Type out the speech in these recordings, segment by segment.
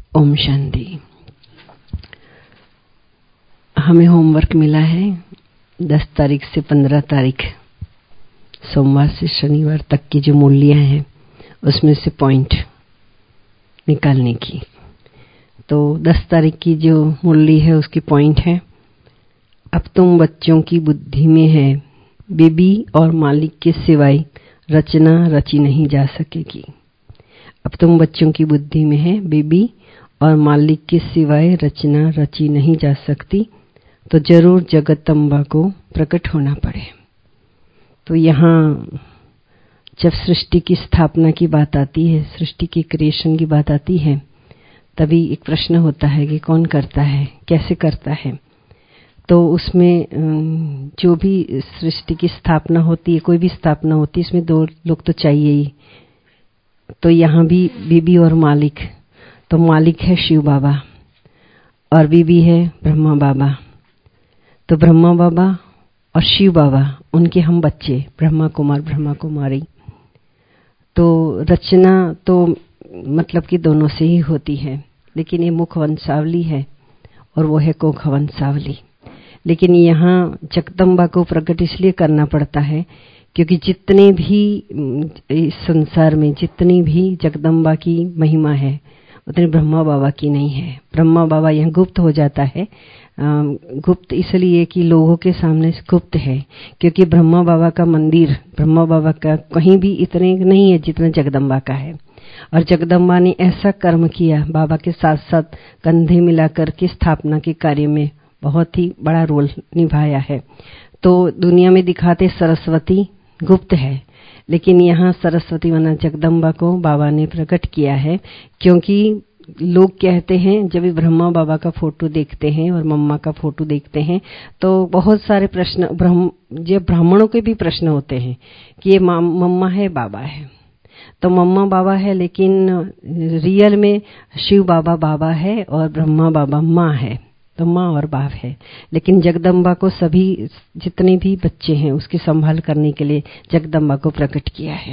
ओम शांति। हमें होमवर्क मिला है 10 तारीख से 15 तारीख सोमवार से शनिवार तक की जो मूल्य हैं उसमें से पॉइंट निकालने की। तो 10 तारीख की जो मूल्य है उसकी पॉइंट है, अब तुम बच्चों की बुद्धि में है, बीबी और मालिक के सिवाय रचना रची नहीं जा सकेगी। अब तुम बच्चों की बुद्धि में है, बीबी और मालिक के सिवाय रचना रची नहीं जा सकती, तो जरूर जगदम्बा को प्रकट होना पड़े। तो यहाँ जब सृष्टि की स्थापना की बात आती है, सृष्टि की क्रिएशन की बात आती है, तभी एक प्रश्न होता है कि कौन करता है, कैसे करता है। तो उसमें जो भी सृष्टि की स्थापना होती है, कोई भी स्थापना होती है, इसमें 2 लोग तो चाहिए ही। तो यहाँ भी बीबी और मालिक, तो मालिक है शिव बाबा और बीबी है ब्रह्मा बाबा। तो ब्रह्मा बाबा और शिव बाबा, उनके हम बच्चे ब्रह्मा कुमार ब्रह्मा कुमारी। तो रचना तो मतलब कि दोनों से ही होती है, लेकिन ये मुख वंशावली है और वो है कोख वंशावली। लेकिन यहाँ जगदम्बा को प्रकट इसलिए करना पड़ता है क्योंकि जितने भी इस संसार में जितनी भी जगदम्बा की महिमा है उतनी ब्रह्मा बाबा की नहीं है। ब्रह्मा बाबा यहाँ गुप्त हो जाता है। गुप्त इसलिए कि लोगों के सामने गुप्त है, क्योंकि ब्रह्मा बाबा का मंदिर, ब्रह्मा बाबा का कहीं भी इतने नहीं है जितना जगदम्बा का है। और जगदम्बा ने ऐसा कर्म किया, बाबा के साथ साथ कंधे मिलाकर के स्थापना के कार्य में बहुत ही बड़ा रोल निभाया है। तो दुनिया में दिखाते सरस्वती गुप्त है, लेकिन यहाँ सरस्वती माना जगदम्बा को बाबा ने प्रकट किया है। क्योंकि लोग कहते हैं, जब भी ब्रह्मा बाबा का फोटो देखते हैं और मम्मा का फोटो देखते हैं तो बहुत सारे प्रश्न, जब ब्राह्मणों के भी प्रश्न होते हैं कि ये मम्मा है बाबा है। तो मम्मा बाबा है, लेकिन रियल में शिव बाबा बाबा है और ब्रह्मा बाबा माँ है, तो माँ और बाप है। लेकिन जगदम्बा को सभी जितने भी बच्चे हैं उसकी संभाल करने के लिए जगदम्बा को प्रकट किया है।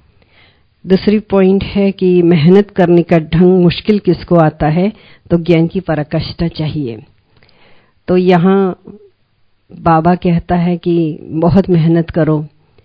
दूसरी पॉइंट है कि मेहनत करने का ढंग मुश्किल किसको आता है, तो ज्ञान की पराकाष्ठा चाहिए। तो यहाँ बाबा कहता है कि बहुत मेहनत करो,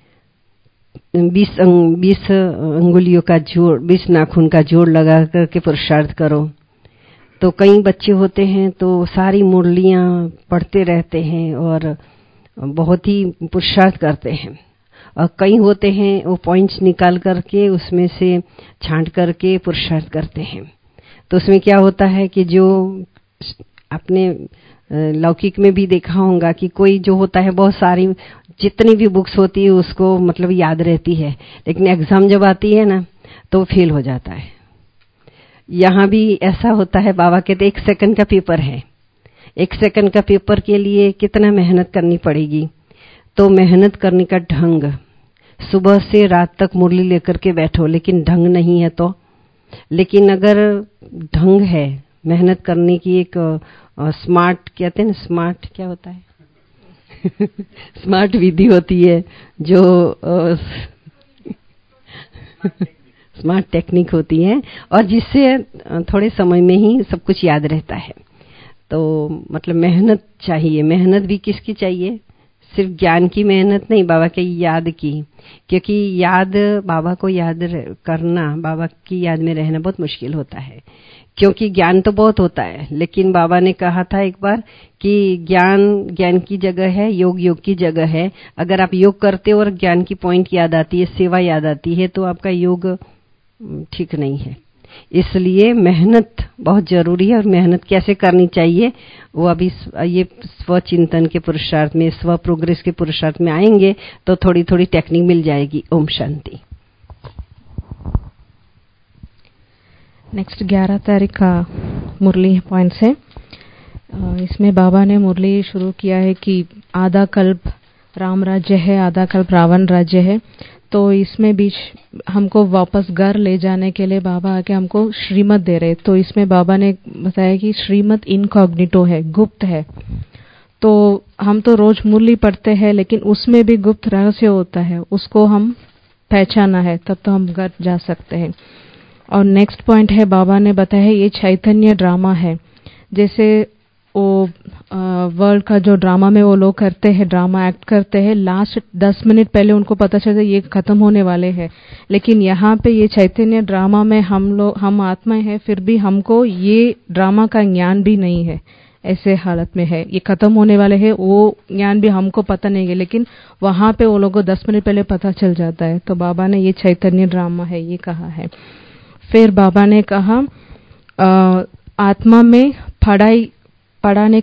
20 अंगुलियों का जोड़, 20 नाखून का जोड़ लगा करके पुरुषार्थ करो। तो कई बच्चे होते हैं तो सारी मुरलियां पढ़ते रहते हैं और बहुत ही पुरुषार्थ करते हैं, और कई होते हैं वो पॉइंट्स निकाल करके उसमें से छांट करके पुरुषार्थ करते हैं। तो उसमें क्या होता है कि जो आपने लौकिक में भी देखा होगा कि कोई जो होता है बहुत सारी जितनी भी बुक्स होती है उसको मतलब याद रहती है, लेकिन एग्जाम जब आती है ना तो फेल हो जाता है। यहाँ भी ऐसा होता है। बाबा कहते 1 सेकंड का पेपर है, 1 सेकंड का पेपर के लिए कितना मेहनत करनी पड़ेगी। तो मेहनत करने का ढंग, सुबह से रात तक मुरली लेकर के बैठो, लेकिन ढंग नहीं है तो। लेकिन अगर ढंग है मेहनत करने की, एक स्मार्ट कहते हैं ना, स्मार्ट क्या होता है स्मार्ट विधि होती है, जो स्मार्ट टेक्निक होती है, और जिससे थोड़े समय में ही सब कुछ याद रहता है। तो मतलब मेहनत चाहिए। मेहनत भी किसकी चाहिए? सिर्फ ज्ञान की मेहनत नहीं, बाबा के याद की। क्योंकि याद, बाबा को याद करना, बाबा की याद में रहना बहुत मुश्किल होता है। क्योंकि ज्ञान तो बहुत होता है, लेकिन बाबा ने कहा था एक बार कि ज्ञान की जगह है, योग की जगह है। अगर आप योग करते हो और ज्ञान की पॉइंट याद आती है, सेवा याद आती है, तो आपका योग ठीक नहीं है। इसलिए मेहनत बहुत जरूरी है। और मेहनत कैसे करनी चाहिए वो अभी ये स्व चिंतन के पुरुषार्थ में, स्व प्रोग्रेस के पुरुषार्थ में आएंगे तो थोड़ी थोड़ी टेक्निक मिल जाएगी। ओम शांति। नेक्स्ट 11 तारीख का मुरली पॉइंट है। इसमें बाबा ने मुरली शुरू किया है कि आधा कल्प राम राज्य है, आधा कल्प रावण राज्य है। तो इसमें बीच हमको वापस घर ले जाने के लिए बाबा आके हमको श्रीमत दे रहे। तो इसमें बाबा ने बताया कि श्रीमत इनकॉग्निटो है, गुप्त है। तो हम तो रोज मुरली पढ़ते हैं, लेकिन उसमें भी गुप्त रहस्य होता है, उसको हम पहचाना है, तब तो हम घर जा सकते हैं। और नेक्स्ट पॉइंट है, बाबा ने बताया ये चैतन्य ड्रामा है। जैसे वो वर्ल्ड का जो ड्रामा में वो लोग करते हैं, ड्रामा एक्ट करते हैं, लास्ट 10 मिनट पहले उनको पता चलता है ये खत्म होने वाले हैं। लेकिन यहाँ पे ये चैतन्य ड्रामा में हम आत्माएं हैं, फिर भी हमको ये ड्रामा का ज्ञान भी नहीं है। ऐसे हालत में है, ये खत्म होने वाले हैं, वो ज्ञान भी हमको पता नहीं है, लेकिन वहां पे वो लोगों को 10 मिनट पहले पता चल जाता है। तो बाबा ने ये चैतन्य ड्रामा है ये कहा है। फिर बाबा ने कहा आत्मा में पढ़ाने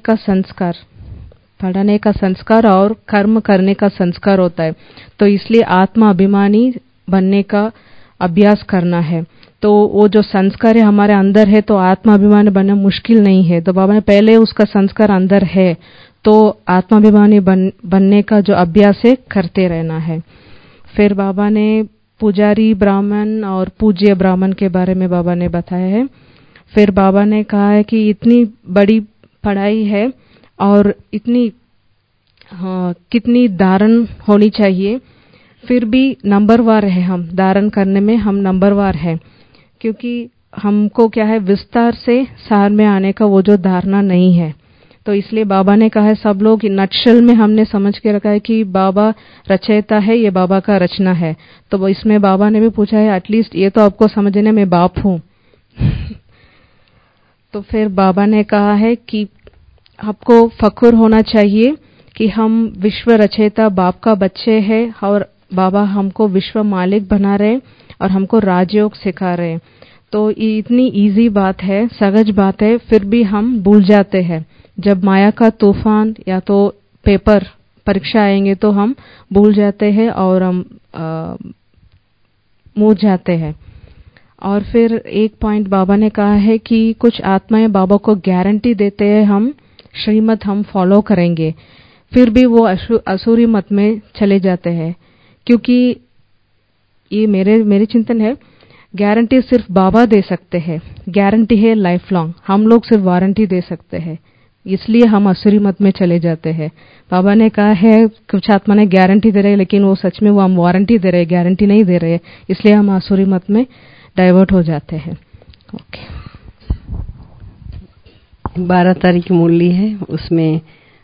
का संस्कार और कर्म करने का संस्कार होता है। तो इसलिए आत्मा अभिमानी बनने का अभ्यास करना है। तो वो जो संस्कार है हमारे अंदर है, तो आत्माभिमानी बनना मुश्किल नहीं है। तो बाबा ने पहले उसका संस्कार अंदर है, तो आत्माभिमानी बनने का जो अभ्यास है करते रहना है। फिर बाबा ने पुजारी ब्राह्मण और पूज्य ब्राह्मण के बारे में बाबा ने बताया है। फिर बाबा ने कहा है कि इतनी बड़ी पढ़ाई है और इतनी कितनी धारण होनी चाहिए, फिर भी नंबरवार है हम, धारण करने में हम नंबरवार है, क्योंकि हमको क्या है विस्तार से सार में आने का वो जो धारणा नहीं है। तो इसलिए बाबा ने कहा है सब लोग नटशल में हमने समझ के रखा है कि बाबा रचयिता है, ये बाबा का रचना है। तो इसमें बाबा ने भी पूछा है एटलीस्ट ये तो आपको समझने में बाप हूं। तो फिर बाबा ने कहा है कि आपको फख्र होना चाहिए कि हम विश्व रचयिता बाप का बच्चे हैं और बाबा हमको विश्व मालिक बना रहे और हमको राजयोग सिखा रहे। तो ये इतनी इजी बात है, सहज बात है, फिर भी हम भूल जाते हैं। जब माया का तूफान या तो पेपर परीक्षा आएंगे तो हम भूल जाते हैं और हम मूर्छ जाते हैं। और फिर एक पॉइंट बाबा ने कहा है कि कुछ आत्माएं बाबा को गारंटी देते हैं हम श्रीमत हम फॉलो करेंगे, फिर भी वो असुरी मत में चले जाते हैं। क्योंकि ये मेरे चिंतन है, गारंटी सिर्फ बाबा दे सकते हैं, गारंटी है लाइफ लॉन्ग, हम लोग सिर्फ वारंटी दे सकते हैं, इसलिए हम असुरी मत में चले जाते हैं। बाबा ने कहा है कुछ आत्मा ने गारंटी दे रहे हैं, लेकिन वो सच में वो हम वारंटी दे रहे हैं, गारंटी नहीं दे रहे, इसलिए हम असुरी मत में डाइवर्ट हो जाते हैं। ओके। 12 तारीख मुरली है, उसमें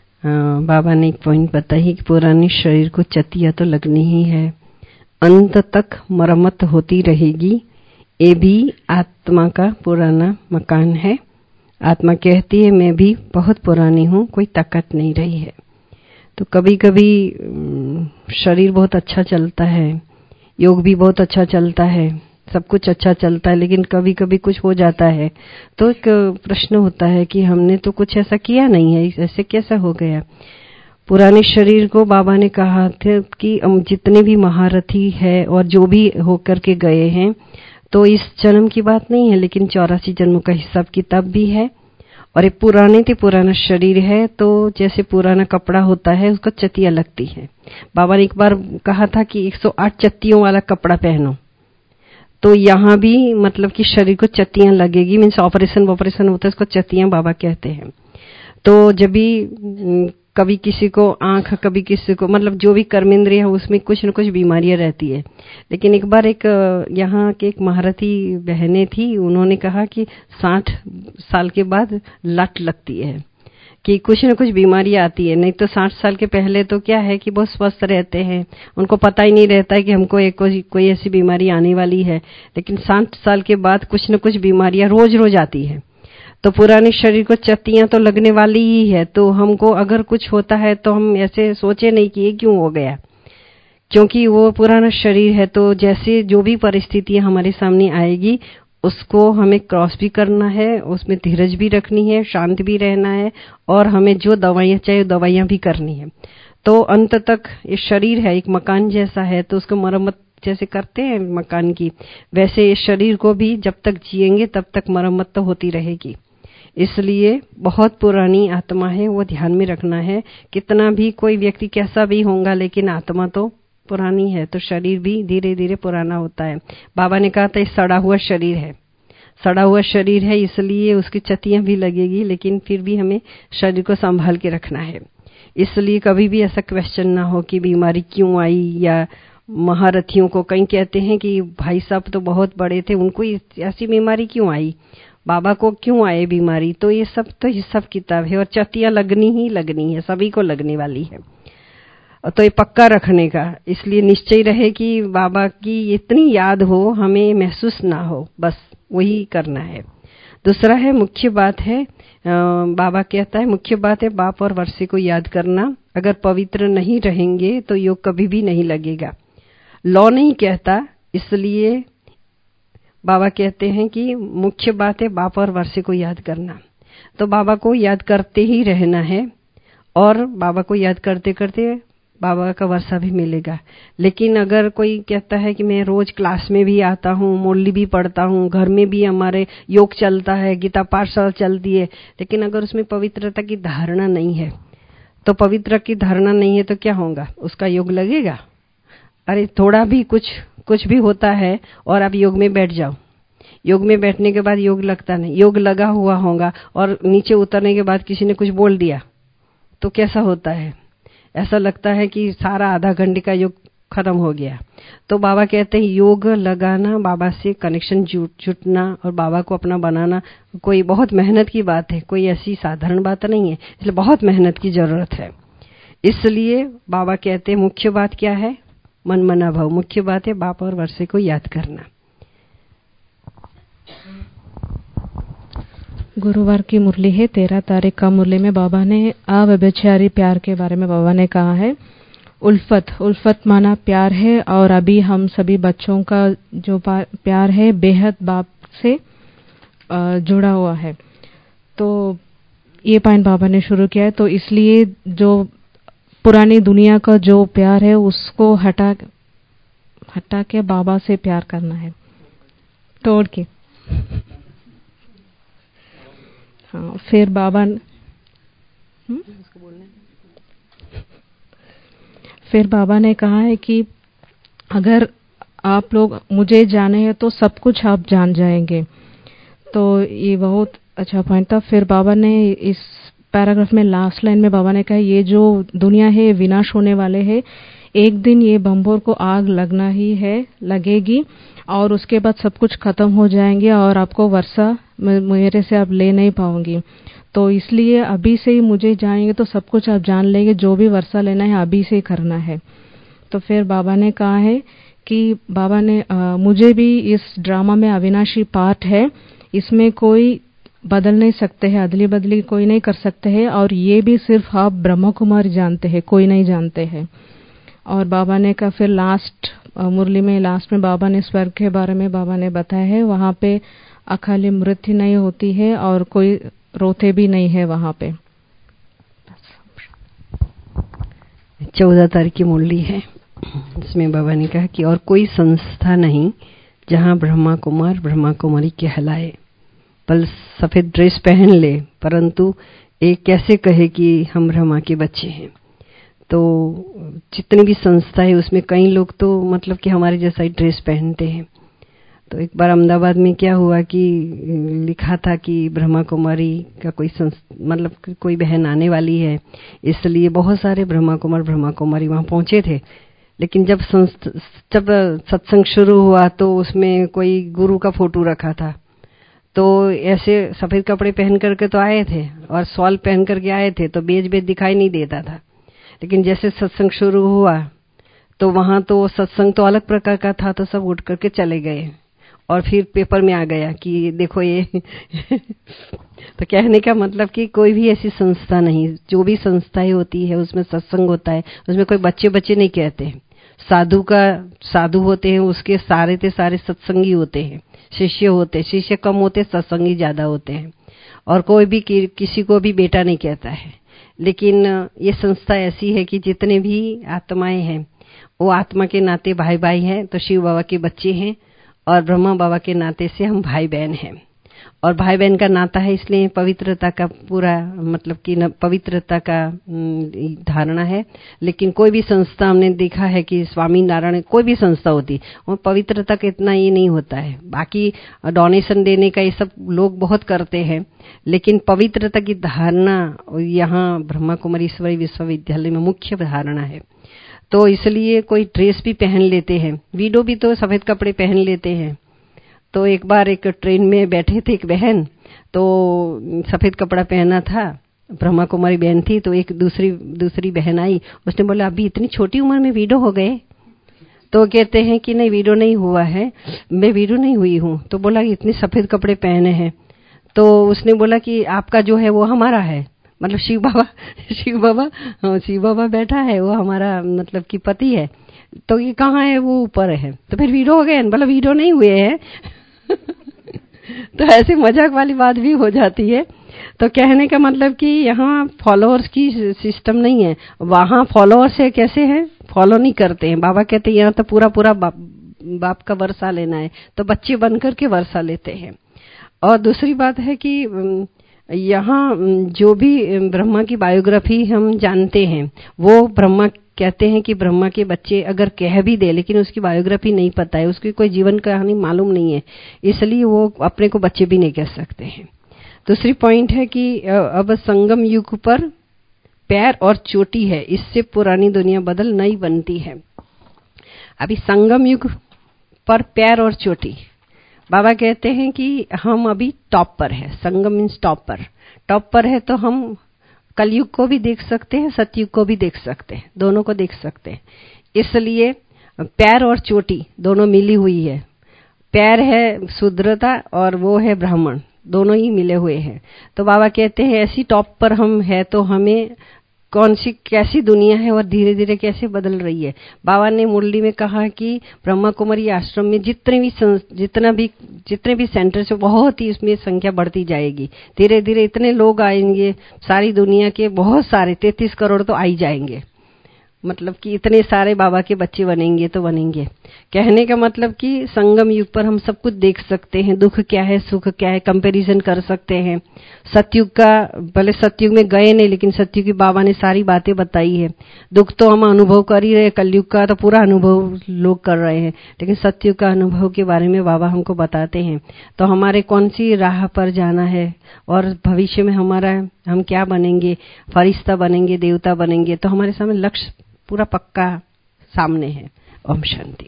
बाबा ने एक पॉइंट बताई कि पुराने शरीर को चतिया तो लगनी ही है, अंत तक मरम्मत होती रहेगी, ये भी आत्मा का पुराना मकान है। आत्मा कहती है मैं भी बहुत पुरानी हूँ, कोई ताकत नहीं रही है। तो कभी कभी शरीर बहुत अच्छा चलता है, योग भी बहुत अच्छा चलता है, सब कुछ अच्छा चलता है, लेकिन कभी कभी कुछ हो जाता है तो एक प्रश्न होता है कि हमने तो कुछ ऐसा किया नहीं है, ऐसे कैसा हो गया। पुराने शरीर को बाबा ने कहा था कि जितने भी महारथी है और जो भी होकर के गए हैं, तो इस जन्म की बात नहीं है, लेकिन 84 जन्मों का हिसाब किताब भी है। और ये पुराना शरीर है, तो जैसे पुराना कपड़ा होता है उसको चतिया लगती है। बाबा ने एक बार कहा था कि 108 चत्तियों वाला कपड़ा पहनो, तो यहाँ भी मतलब कि शरीर को चत्तियां लगेगी, मीन्स ऑपरेशन होता है, उसको चत्तियां बाबा कहते हैं। तो जब भी कभी किसी को आंख, कभी किसी को मतलब जो भी कर्मेंद्रिय है उसमें कुछ न कुछ बीमारियां रहती है। लेकिन एक बार एक यहाँ के एक महारथी बहनें थी, उन्होंने कहा कि 60 साल के बाद लट लगती है, कि कुछ न कुछ बीमारी आती है। नहीं तो 60 साल के पहले तो क्या है कि बहुत स्वस्थ रहते हैं, उनको पता ही नहीं रहता है कि हमको कोई ऐसी बीमारी आने वाली है। लेकिन 60 साल के बाद कुछ न कुछ बीमारियां रोज रोज आती है। तो पुराने शरीर को चत्तियां तो लगने वाली ही है। तो हमको अगर कुछ होता है तो हम ऐसे सोचे नहीं कि ये क्यों हो गया, क्योंकि वो पुराना शरीर है। तो जैसे जो भी परिस्थितियां हमारे सामने आएगी उसको हमें क्रॉस भी करना है, उसमें धीरज भी रखनी है, शांत भी रहना है, और हमें जो दवाइयां चाहिए दवाइयां भी करनी है। तो अंत तक ये शरीर है एक मकान जैसा है, तो उसको मरम्मत जैसे करते हैं मकान की, वैसे इस शरीर को भी जब तक जिएंगे तब तक मरम्मत तो होती रहेगी। इसलिए बहुत पुरानी आत्मा है, वो ध्यान में रखना है। कितना भी कोई व्यक्ति कैसा भी होगा, लेकिन आत्मा तो पुरानी है, तो शरीर भी धीरे धीरे पुराना होता है। बाबा ने कहा था ये सड़ा हुआ शरीर है, इसलिए उसकी चत्तियां भी लगेगी, लेकिन फिर भी हमें शरीर को संभाल के रखना है। इसलिए कभी भी ऐसा क्वेश्चन ना हो कि बीमारी क्यों आई, या महारथियों को कहीं कहते हैं कि भाई साहब तो बहुत बड़े थे, उनको ऐसी बीमारी क्यों आई, बाबा को क्यों आए बीमारी। तो ये सब तो हिसाब किताब है और चतिया लगनी ही लगनी है, सभी को लगने वाली है। तो ये पक्का रखने का, इसलिए निश्चय रहे कि बाबा की इतनी याद हो, हमें महसूस ना हो, बस वही करना है। दूसरा है मुख्य बात है, बाबा कहता है मुख्य बात है बाप और वर्षे को याद करना। अगर पवित्र नहीं रहेंगे तो योग कभी भी नहीं लगेगा। लॉ नहीं कहता, इसलिए बाबा कहते हैं कि मुख्य बात है बाप और वर्षे को याद करना। तो बाबा को याद करते ही रहना है और बाबा को याद करते करते बाबा का वर्षा भी मिलेगा। लेकिन अगर कोई कहता है कि मैं रोज क्लास में भी आता हूँ, मुरली भी पढ़ता हूँ, घर में भी हमारे योग चलता है, गीता पाठशाला चलती है, लेकिन अगर उसमें पवित्रता की धारणा नहीं है, तो पवित्र की धारणा नहीं है तो क्या होगा, उसका योग लगेगा? अरे थोड़ा भी कुछ भी होता है और आप योग में बैठ जाओ, योग में बैठने के बाद योग लगता नहीं, योग लगा हुआ होगा और नीचे उतरने के बाद किसी ने कुछ बोल दिया तो कैसा होता है? ऐसा लगता है कि सारा आधा घंटे का योग खत्म हो गया। तो बाबा कहते हैं योग लगाना, बाबा से कनेक्शन जुटना और बाबा को अपना बनाना कोई बहुत मेहनत की बात है, कोई ऐसी साधारण बात नहीं है, इसलिए बहुत मेहनत की जरूरत है। इसलिए बाबा कहते हैं मुख्य बात क्या है? मन मना भाव। मुख्य बात है बाप और वर्षे को याद करना। गुरुवार की मुरली है, 13 तारीख का मुरली में बाबा ने अव्यभिचारी प्यार के बारे में बाबा ने कहा है। उल्फत माना प्यार है और अभी हम सभी बच्चों का जो प्यार है बेहद बाप से जुड़ा हुआ है। तो ये पॉइंट बाबा ने शुरू किया है। तो इसलिए जो पुरानी दुनिया का जो प्यार है उसको हटा के बाबा से प्यार करना है, तोड़ के। हाँ, फिर बाबा ने कहा है कि अगर आप लोग मुझे जाने हैं तो सब कुछ आप जान जाएंगे। तो ये बहुत अच्छा पॉइंट था। फिर बाबा ने इस पैराग्राफ में लास्ट लाइन में बाबा ने कहा ये जो दुनिया है विनाश होने वाले है, एक दिन ये बम्बोर को आग लगना ही है, लगेगी और उसके बाद सब कुछ खत्म हो जाएंगे और आपको वर्षा मेरे से आप ले नहीं पाओगी। तो इसलिए अभी से ही मुझे जानेंगे तो सब कुछ आप जान लेंगे, जो भी वर्षा लेना है अभी से ही करना है। तो फिर बाबा ने कहा है कि बाबा ने मुझे भी इस ड्रामा में अविनाशी पार्ट है, इसमें कोई बदल नहीं सकते हैं, अदली बदली कोई नहीं कर सकते हैं और ये भी सिर्फ आप ब्रह्म कुमार जानते हैं, कोई नहीं जानते हैं। और बाबा ने कहा फिर लास्ट मुरली में लास्ट में बाबा ने स्वर्ग के बारे में बाबा ने बताया है, वहां पे अकाली मृत्यु नहीं होती है और कोई रोते भी नहीं है वहां पे। 14 तारीख की मुरली है, इसमें बाबा ने कहा कि और कोई संस्था नहीं जहां ब्रह्मा कुमार ब्रह्मा कुमारी कहलाए, बल सफेद ड्रेस पहन ले परंतु एक कैसे कहे कि हम ब्रह्मा के बच्चे हैं। तो जितनी भी संस्था है उसमें कई लोग तो मतलब कि हमारे जैसा ही ड्रेस पहनते हैं। तो एक बार अहमदाबाद में क्या हुआ कि लिखा था कि ब्रह्मा कुमारी का कोई मतलब कोई बहन आने वाली है, इसलिए बहुत सारे ब्रह्मा कुमारी वहां पहुंचे थे। लेकिन जब सत्संग शुरू हुआ तो उसमें कोई गुरु का फोटो रखा था, तो ऐसे सफेद कपड़े पहन करके तो आए थे और शॉल पहन करके आए थे, तो बेज दिखाई नहीं देता था। लेकिन जैसे सत्संग शुरू हुआ तो वहां तो सत्संग तो अलग प्रकार का था, तो सब उठ करके चले गए और फिर पेपर में आ गया कि देखो ये तो कहने का मतलब कि कोई भी ऐसी संस्था नहीं, जो भी संस्थाएं होती है उसमें सत्संग होता है, उसमें कोई बच्चे नहीं कहते। साधु होते हैं, उसके सारे के सारे सत्संगी होते हैं, शिष्य कम होते, सत्संगी ज्यादा होते हैं। और कोई भी किसी को भी बेटा नहीं कहता है। लेकिन ये संस्था ऐसी है कि जितने भी आत्माएं हैं वो आत्मा के नाते भाई भाई हैं, तो शिव बाबा के बच्चे हैं और ब्रह्मा बाबा के नाते से हम भाई बहन हैं। और भाई बहन का नाता है, इसलिए पवित्रता का पूरा मतलब कि पवित्रता का धारणा है। लेकिन कोई भी संस्था हमने देखा है कि स्वामी नारायण कोई भी संस्था होती वो पवित्रता का इतना ये नहीं होता है। बाकी डोनेशन देने का ये सब लोग बहुत करते हैं, लेकिन पवित्रता की धारणा यहाँ ब्रह्मा कुमारी ईश्वरी विश्वविद्यालय में मुख्य धारणा है। तो इसलिए कोई ड्रेस भी पहन लेते हैं, विडो भी तो सफेद कपड़े पहन लेते हैं। तो एक बार एक ट्रेन में बैठे थे एक बहन, तो सफेद कपड़ा पहना था, ब्रह्मा कुमारी बहन थी। तो एक दूसरी बहन आई, उसने बोला अभी इतनी छोटी उम्र में विडो हो गए? तो कहते हैं कि नहीं विडो नहीं हुआ है, मैं विडो नहीं हुई हूँ। तो बोला इतने सफेद कपड़े पहने हैं। तो उसने बोला कि आपका जो है वो हमारा है, मतलब शिव बाबा बैठा है, वो हमारा मतलब कि पति है। तो ये कहाँ है? वो ऊपर है। तो फिर विडो हो गए? बोला विडो नहीं हुए हैं। तो ऐसी मजाक वाली बात भी हो जाती है। तो कहने का मतलब कि यहाँ फॉलोअर्स की सिस्टम नहीं है, वहाँ फॉलोअर्स है, कैसे है, फॉलो नहीं करते हैं। बाबा कहते हैं यहाँ तो पूरा बाप का वर्षा लेना है, तो बच्चे बनकर के वर्षा लेते हैं। और दूसरी बात है कि यहाँ जो भी ब्रह्मा की बायोग्राफी हम जानते हैं, वो ब्रह्मा कहते हैं कि ब्रह्मा के बच्चे अगर कह भी दे लेकिन उसकी बायोग्राफी नहीं पता है, उसकी कोई जीवन कहानी मालूम नहीं है, इसलिए वो अपने को बच्चे भी नहीं कह सकते हैं। दूसरी पॉइंट है कि अब संगम युग पर पैर और चोटी है, इससे पुरानी दुनिया बदल नई बनती है। अभी संगम युग पर पैर और चोटी, बाबा कहते हैं कि हम अभी टॉप पर है। संगम मीन्स टॉप पर है, तो हम कलयुग को भी देख सकते हैं, सतयुग को भी देख सकते हैं, दोनों को देख सकते हैं। इसलिए पैर और चोटी दोनों मिली हुई है। पैर है शूद्रता और वो है ब्राह्मण, दोनों ही मिले हुए हैं। तो बाबा कहते हैं ऐसी टॉप पर हम है, तो हमें कौन सी कैसी दुनिया है और धीरे धीरे कैसे बदल रही है। बाबा ने मुरली में कहा कि ब्रह्मा कुमारी आश्रम में जितने भी सेंटर्स है, बहुत ही इसमें संख्या बढ़ती जाएगी। धीरे धीरे इतने लोग आएंगे, सारी दुनिया के बहुत सारे 33 करोड़ तो आ ही जाएंगे। मतलब कि इतने सारे बाबा के बच्चे बनेंगे तो बनेंगे। कहने का मतलब कि संगम युग पर हम सब कुछ देख सकते हैं, दुख क्या है, सुख क्या है, कंपैरिजन कर सकते हैं। सतयुग का, भले सतयुग में गए नहीं, लेकिन सतयुग की बाबा ने सारी बातें बताई है। दुख तो हम अनुभव कर ही रहे, कलयुग का तो पूरा अनुभव लोग कर रहे हैं, लेकिन सतयुग का अनुभव के बारे में बाबा हमको बताते हैं। तो हमारे कौन सी राह पर जाना है और भविष्य में हम क्या बनेंगे, फरिश्ता बनेंगे, देवता बनेंगे, तो हमारे सामने लक्ष्य पूरा पक्का सामने है। ओम शांति।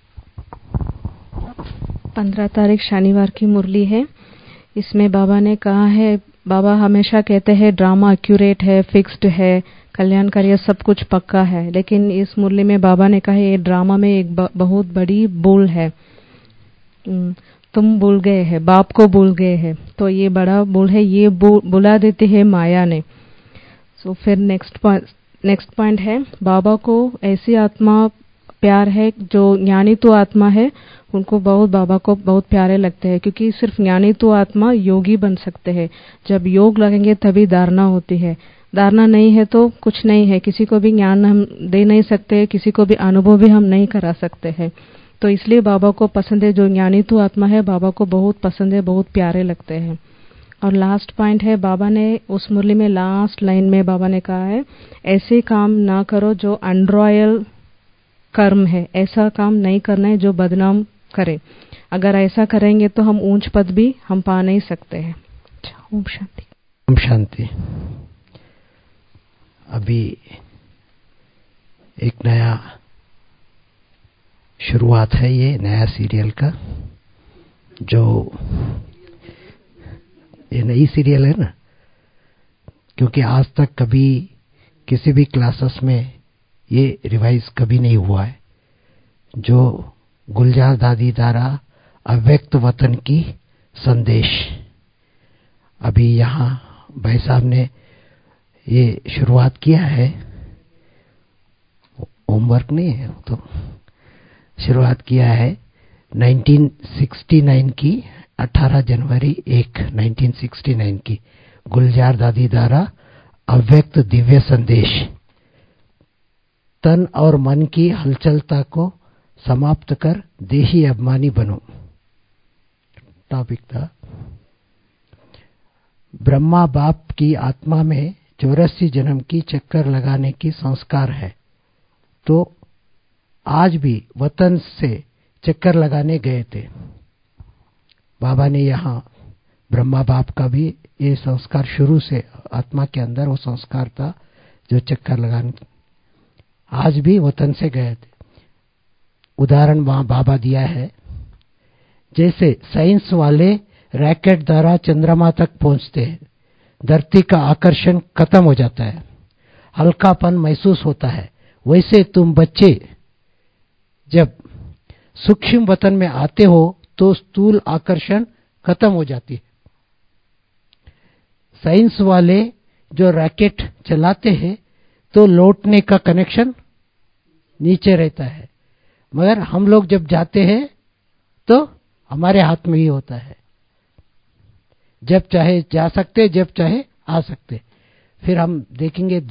15 तारीख शनिवार की मुरली है। इसमें बाबा ने कहा है, बाबा हमेशा कहते हैं ड्रामा एक्यूरेट है, फिक्स्ड है, कल्याणकारी, सब कुछ पक्का है। लेकिन इस मुरली में बाबा ने कहा ये ड्रामा में एक बहुत बड़ी भूल है, तुम भूल गए हैं, बाप को भूल गए हैं। तो ये बड़ा भूल है, ये बुला देती है माया ने। सो फिर नेक्स्ट पॉइंट है, बाबा को ऐसी आत्मा प्यार है जो ज्ञानी तो आत्मा है, उनको बाबा को बहुत प्यारे लगते हैं, क्योंकि सिर्फ ज्ञानी तो आत्मा योगी बन सकते हैं। जब योग लगेंगे तभी धारणा होती है, धारणा नहीं है तो कुछ नहीं है। किसी को भी ज्ञान हम दे नहीं सकते, किसी को भी अनुभव भी हम नहीं करा सकते हैं। तो इसलिए बाबा को पसंद है, जो ज्ञानी तो आत्मा है बाबा को बहुत पसंद है, बहुत प्यारे लगते हैं। और लास्ट पॉइंट है, बाबा ने उस मुरली में लास्ट लाइन में बाबा ने कहा है, ऐसे काम ना करो जो अनरॉयल कर्म है, ऐसा काम नहीं करना है जो बदनाम करे। अगर ऐसा करेंगे तो हम ऊंच पद भी हम पा नहीं सकते हैं। ओम शांति। ओम शांति। अभी एक नया शुरुआत है, ये नया सीरियल का, जो ये नई सीरियल है ना, क्योंकि आज तक कभी किसी भी क्लासेस में ये रिवाइज कभी नहीं हुआ है, जो गुलजार दादी द्वारा अव्यक्त वतन की संदेश। अभी यहाँ भाई साहब ने ये शुरुआत किया है, होमवर्क नहीं है तो शुरुआत किया है 1969 की 18 जनवरी 1969 की गुलजार दादी द्वारा अव्यक्त दिव्य संदेश। तन और मन की हलचलता को समाप्त कर देही अभिमानी बनो। टॉपिक था ब्रह्मा बाप की आत्मा में 84 जन्म की चक्कर लगाने की संस्कार है, तो आज भी वतन से चक्कर लगाने गए थे। बाबा ने यहाँ ब्रह्मा बाप का भी ये संस्कार शुरू से आत्मा के अंदर वो संस्कार था जो चक्कर लगाने। आज भी वतन से गए थे। उदाहरण वहां बाबा दिया है, जैसे साइंस वाले रैकेट द्वारा चंद्रमा तक पहुंचते हैं, धरती का आकर्षण खत्म हो जाता है, हल्कापन महसूस होता है, वैसे तुम बच्चे जब सूक्ष्म वतन में आते हो तो स्थूल आकर्षण खत्म हो जाती है। साइंस वाले जो रैकेट चलाते हैं तो लौटने का कनेक्शन नीचे रहता है, मगर हम लोग जब जाते हैं तो हमारे हाथ में ही होता है, जब चाहे जा सकते, जब चाहे आ सकते। फिर हम देखेंगे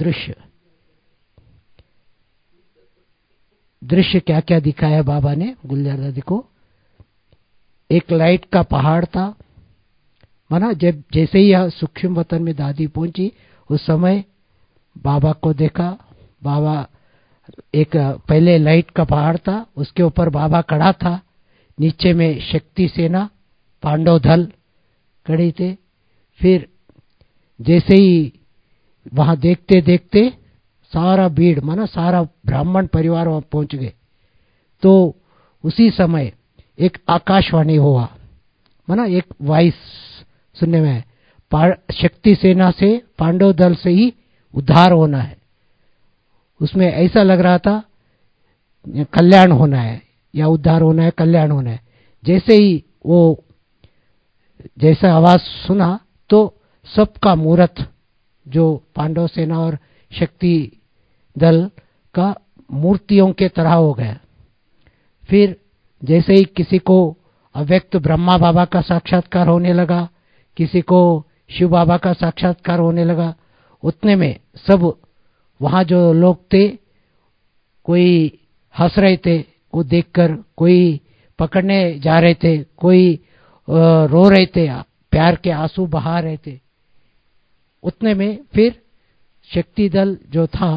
दृश्य क्या क्या दिखाया बाबा ने गुलजार दादी को। एक लाइट का पहाड़ था, माना जब जैसे ही यह सूक्ष्म वतन में दादी पहुंची उस समय बाबा को देखा। बाबा एक पहले लाइट का पहाड़ था, उसके ऊपर बाबा खड़ा था, नीचे में शक्ति सेना पांडव दल खड़े थे। फिर जैसे ही वहां देखते देखते सारा भीड़ माना सारा ब्राह्मण परिवार वहां पहुंच गए, तो उसी समय एक आकाशवाणी हुआ, माना एक वॉइस सुनने में, शक्ति सेना से पांडव दल से ही उद्धार होना है। उसमें ऐसा लग रहा था कल्याण होना है या उद्धार होना है, कल्याण होना है। जैसे ही वो जैसा आवाज सुना तो सबका मूर्त जो पांडव सेना और शक्ति दल का मूर्तियों के तरह हो गया। फिर जैसे ही किसी को अव्यक्त ब्रह्मा बाबा का साक्षात्कार होने लगा, किसी को शिव बाबा का साक्षात्कार होने लगा, उतने में सब वहां जो लोग थे कोई हंस रहे थे वो देखकर, कोई पकड़ने जा रहे थे, कोई रो रहे थे, प्यार के आंसू बहा रहे थे। उतने में फिर शक्ति दल जो था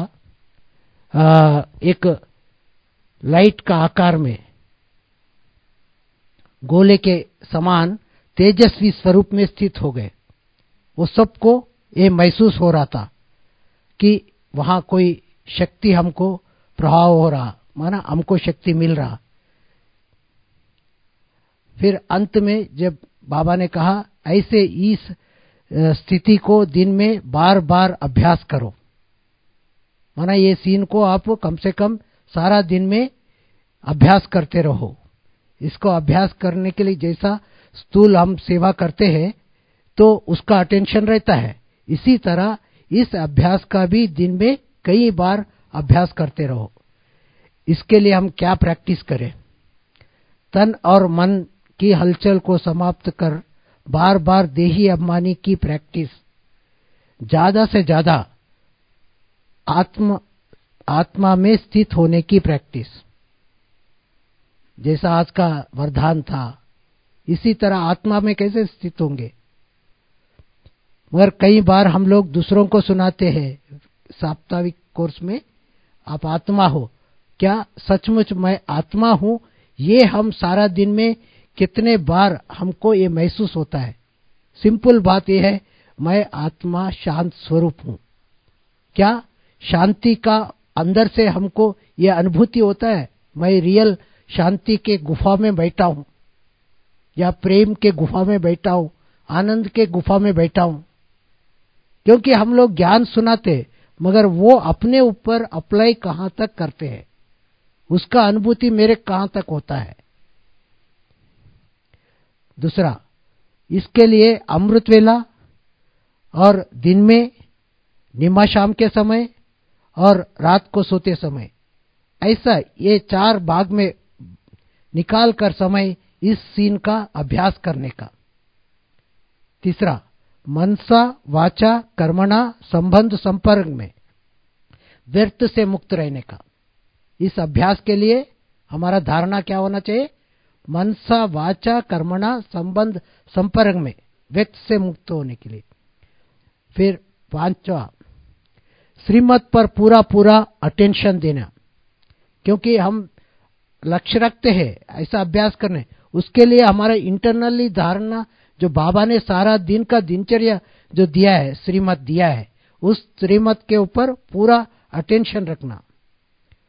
एक लाइट का आकार में गोले के समान तेजस्वी स्वरूप में स्थित हो गए। वो सबको ये महसूस हो रहा था कि वहां कोई शक्ति हमको प्रभाव हो रहा, माना हमको शक्ति मिल रहा। फिर अंत में जब बाबा ने कहा ऐसे इस स्थिति को दिन में बार बार अभ्यास करो, माना ये सीन को आप कम से कम सारा दिन में अभ्यास करते रहो। इसको अभ्यास करने के लिए जैसा स्थूल हम सेवा करते हैं तो उसका अटेंशन रहता है, इसी तरह इस अभ्यास का भी दिन में कई बार अभ्यास करते रहो। इसके लिए हम क्या प्रैक्टिस करें? तन और मन की हलचल को समाप्त कर बार बार देही अभिमानी की प्रैक्टिस, ज्यादा से ज्यादा आत्मा में स्थित होने की प्रैक्टिस। जैसा आज का वरदान था, इसी तरह आत्मा में कैसे स्थित होंगे? मगर कई बार हम लोग दूसरों को सुनाते हैं साप्ताहिक कोर्स में, आप आत्मा हो, क्या सचमुच मैं आत्मा हूं? ये हम सारा दिन में कितने बार हमको ये महसूस होता है? सिंपल बात यह है, मैं आत्मा शांत स्वरूप हूं। क्या शांति का अंदर से हमको ये अनुभूति होता है मैं रियल शांति के गुफा में बैठा हूं, या प्रेम के गुफा में बैठा हूं, आनंद के गुफा में बैठा हूं? क्योंकि हम लोग ज्ञान सुनाते मगर वो अपने ऊपर अप्लाई कहां तक करते हैं, उसका अनुभूति मेरे कहां तक होता है? दूसरा, इसके लिए अमृत वेला और दिन में, निमा शाम के समय और रात को सोते समय, ऐसा ये 4 भाग में निकाल कर समय इस सीन का अभ्यास करने का। तीसरा, मनसा वाचा कर्मणा संबंध संपर्क में व्यर्थ से मुक्त रहने का। इस अभ्यास के लिए हमारा धारणा क्या होना चाहिए? मनसा वाचा कर्मणा संबंध संपर्क में व्यर्थ से मुक्त होने के लिए। फिर 5वां, श्रीमत पर पूरा पूरा अटेंशन देना, क्योंकि हम लक्ष्य रखते हैं ऐसा अभ्यास करने, उसके लिए हमारा इंटरनली धारणा जो बाबा ने सारा दिन का दिनचर्या जो दिया है, श्रीमत दिया है, उस श्रीमत के ऊपर पूरा अटेंशन रखना।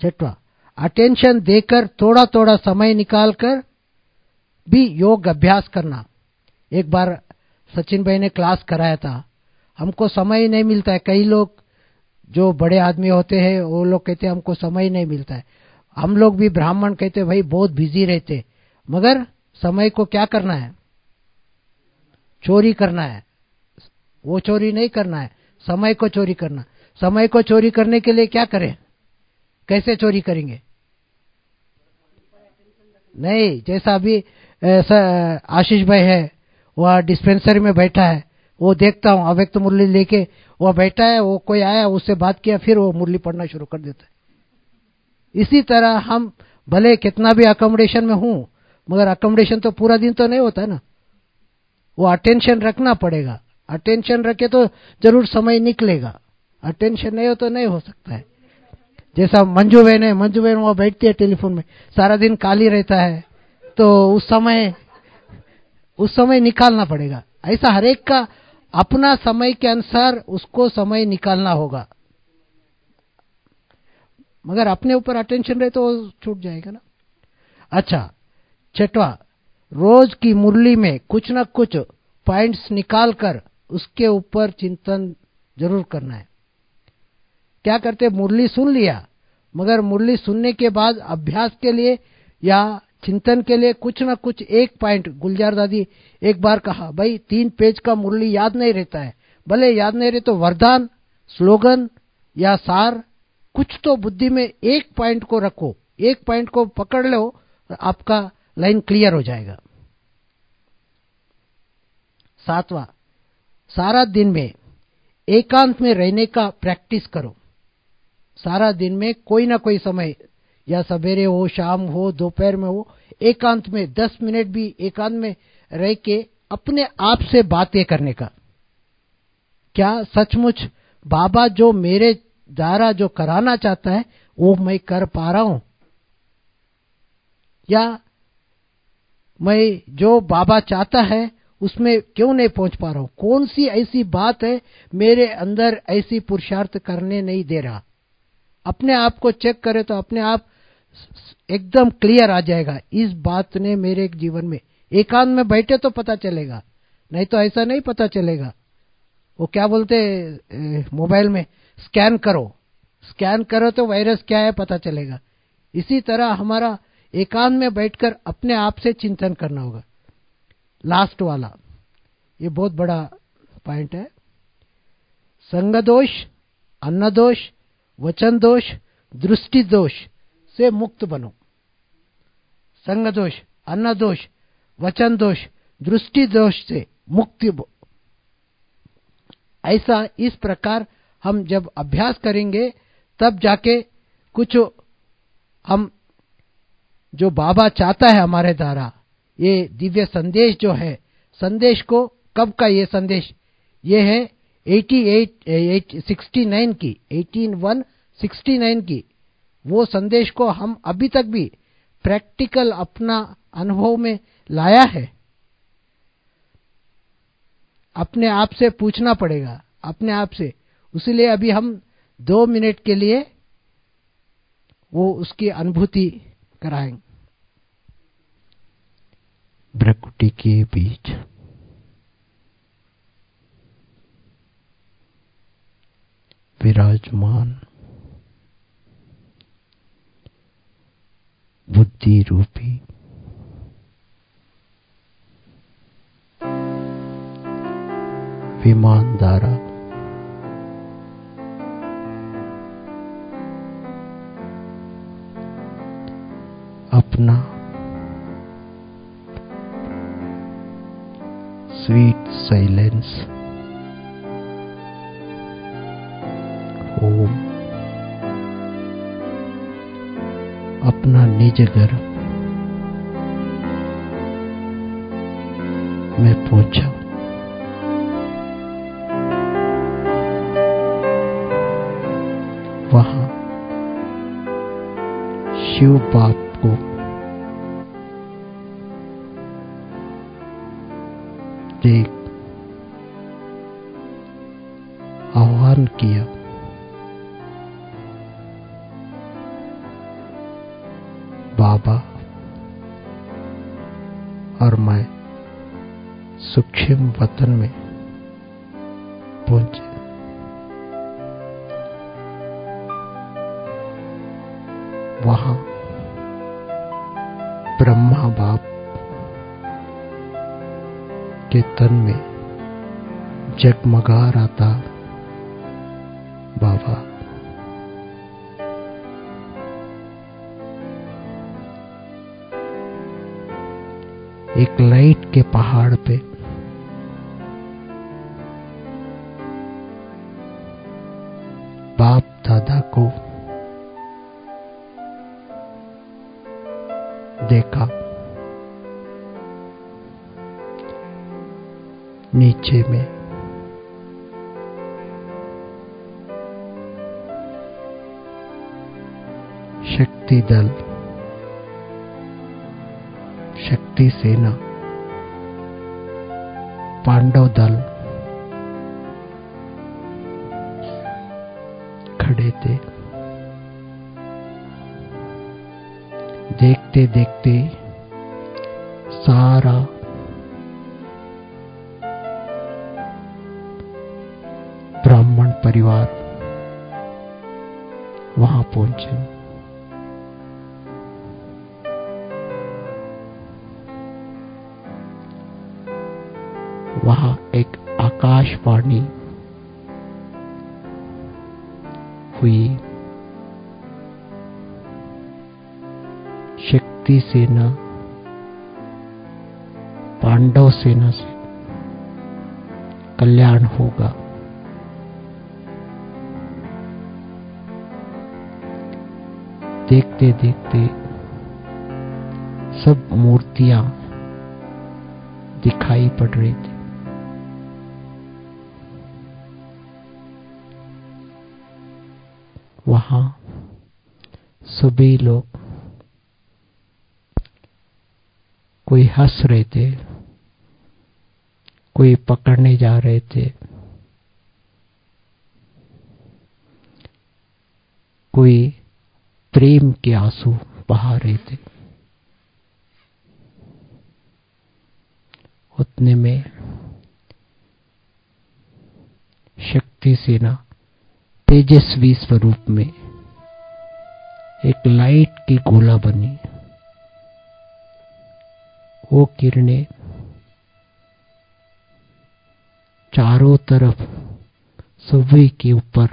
छठवां, अटेंशन देकर थोड़ा थोड़ा समय निकालकर भी योग अभ्यास करना। एक बार सचिन भाई ने क्लास कराया था, हमको समय ही नहीं मिलता है। कई लोग जो बड़े आदमी होते हैं वो लोग कहते हैं हमको समय ही नहीं मिलता है। हम लोग भी ब्राह्मण कहते हैं भाई बहुत बिजी रहते, मगर समय को क्या करना है, चोरी करना है। वो चोरी नहीं करना है, समय को चोरी करना। समय को चोरी करने के लिए क्या करें, कैसे चोरी करेंगे? नहीं, जैसा अभी आशीष भाई है, वह डिस्पेंसरी में बैठा है, वो देखता हूँ अव्यक्त मुरली लेके वह बैठा है, वो कोई आया उससे बात किया, फिर वो मुरली पढ़ना शुरू कर देता है। इसी तरह हम भले कितना भी अकोमोडेशन में हूं, मगर अकोमोडेशन तो पूरा दिन तो नहीं होता ना, वो अटेंशन रखना पड़ेगा। अटेंशन रखे तो जरूर समय निकलेगा, अटेंशन नहीं हो तो नहीं हो सकता है। जैसा मंजू बहन है, मंजू बहन वहां बैठती है टेलीफोन में, सारा दिन काली रहता है, तो उस समय निकालना पड़ेगा। ऐसा हरेक का अपना समय के अनुसार उसको समय निकालना होगा, मगर अपने ऊपर अटेंशन रहे तो छूट जाएगा ना। अच्छा, छठवां, रोज की मुरली में कुछ न कुछ पॉइंट्स निकालकर उसके ऊपर चिंतन जरूर करना है। क्या करते, मुरली सुन लिया, मगर मुरली सुनने के बाद अभ्यास के लिए या चिंतन के लिए कुछ न कुछ एक पॉइंट, गुलजार दादी एक बार कहा भाई 3 पेज का मुरली याद नहीं रहता है, भले याद नहीं रहे तो वरदान, स्लोगन या सार कुछ तो बुद्धि में एक पॉइंट को रखो, एक पॉइंट को पकड़ लो, आपका लाइन क्लियर हो जाएगा। 7वां, सारा दिन में एकांत में रहने का प्रैक्टिस करो। सारा दिन में कोई ना कोई समय, या सवेरे हो, शाम हो, दोपहर में हो, एकांत में 10 मिनट भी एकांत में रह के अपने आप से बातें करने का। क्या सचमुच बाबा जो मेरे द्वारा जो कराना चाहता है वो मैं कर पा रहा हूं, या मैं जो बाबा चाहता है उसमें क्यों नहीं पहुंच पा रहा हूं? कौन सी ऐसी बात है मेरे अंदर ऐसी पुरुषार्थ करने नहीं दे रहा? अपने आप को चेक करे तो अपने आप एकदम क्लियर आ जाएगा, इस बात ने मेरे जीवन में, एकांत में बैठे तो पता चलेगा, नहीं तो ऐसा नहीं पता चलेगा। वो क्या बोलते मोबाइल में, स्कैन करो तो वायरस क्या है पता चलेगा। इसी तरह हमारा एकांत में बैठकर अपने आप से चिंतन करना होगा। लास्ट वाला, ये बहुत बड़ा पॉइंट है, संग दोष, अन्न दोष, वचन दोष, दृष्टि दोष से मुक्त बनो। संग दोष, अन्न दोष, वचन दोष, दृष्टि दोष से मुक्ति। ऐसा इस प्रकार हम जब अभ्यास करेंगे तब जाके कुछ हम जो बाबा चाहता है हमारे द्वारा, ये दिव्य संदेश जो है, संदेश को कब का ये संदेश, ये है 1869 की, 1869 की, वो संदेश को हम अभी तक भी प्रैक्टिकल अपना अनुभव में लाया है। अपने आप से पूछना पड़ेगा, अपने आप से। इसलिए अभी हम 2 मिनट के लिए वो उसकी अनुभूति कराएंगे। भ्रकुटी के बीच विराजमान बुद्धि रूपी विमान द्वारा अपना स्वीट साइलेंस होम, अपना निज घर में पहुंचा। वहां शिव बाप को देख आह्वान किया, और मैं सूक्ष्म वतन में पहुंचे। वहां ब्रह्मा बाप के तन में जगमगा रहा था बाबा। एक लाइट के पहाड़ पे बाप दादा को देखा। नीचे में शक्ति दल, शक्ति सेना, पांडव दल खड़े थे। देखते देखते सारा ब्राह्मण परिवार वहां पहुंचे। वहां एक आकाशवाणी हुई। शक्ति सेना पांडव सेना से कल्याण होगा। देखते देखते सब मूर्तियां दिखाई पड़ रही थी। वहां सभी लोग, कोई हंस रहे थे, कोई पकड़ने जा रहे थे, कोई प्रेम के आंसू बहा रहे थे। उतने में शक्ति सेना तेजस्वी स्वरूप में एक लाइट की गोला बनी। वो किरणें चारों तरफ सभी के ऊपर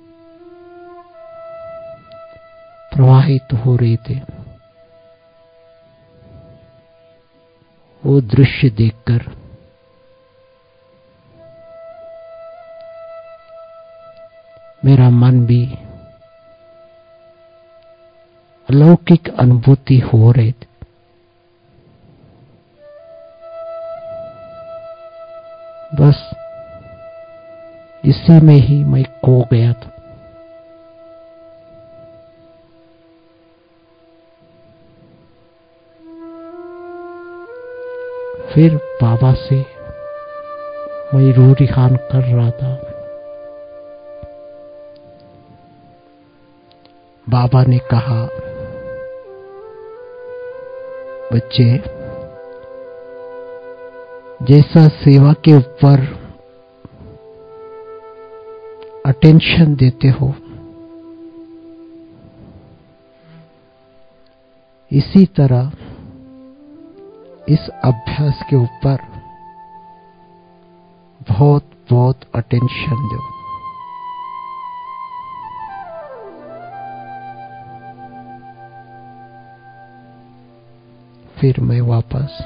प्रवाहित हो रहे थे। वो दृश्य देखकर मेरा मन भी अलौकिक अनुभूति हो रही थी। बस इसी में ही मैं खो गया था। फिर बाबा से मैं रूरिहान कर रहा था। बाबा ने कहा, बच्चे, जैसा सेवा के ऊपर अटेंशन देते हो, इसी तरह इस अभ्यास के ऊपर बहुत बहुत अटेंशन दो। फिर मैं वापस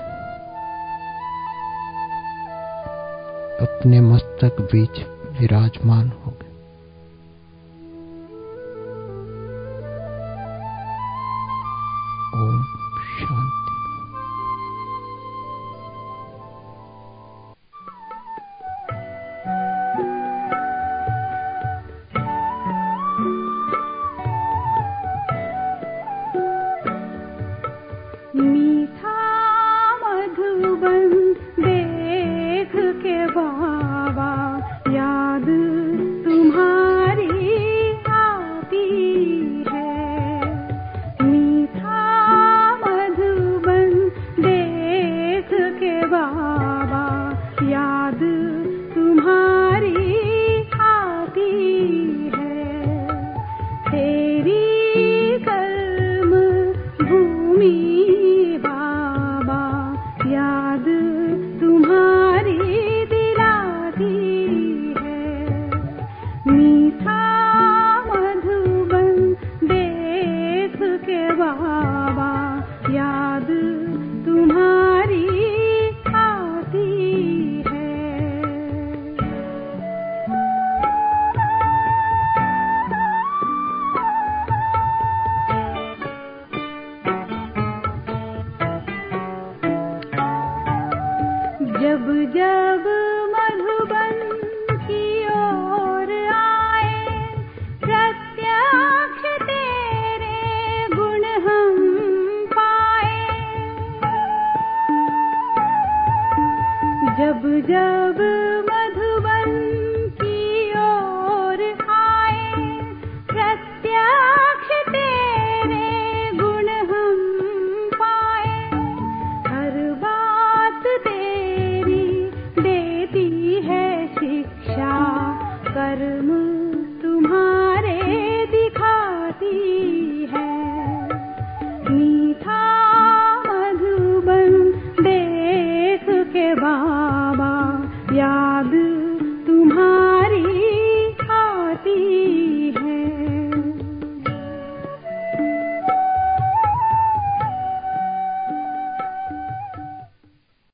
अपने मस्तक बीच विराजमान हो गया। ओम शांति। देख के बाबा याद जब जब मधुबन की ओर आए प्रत्यक्ष तेरे गुण हम पाए। जब जब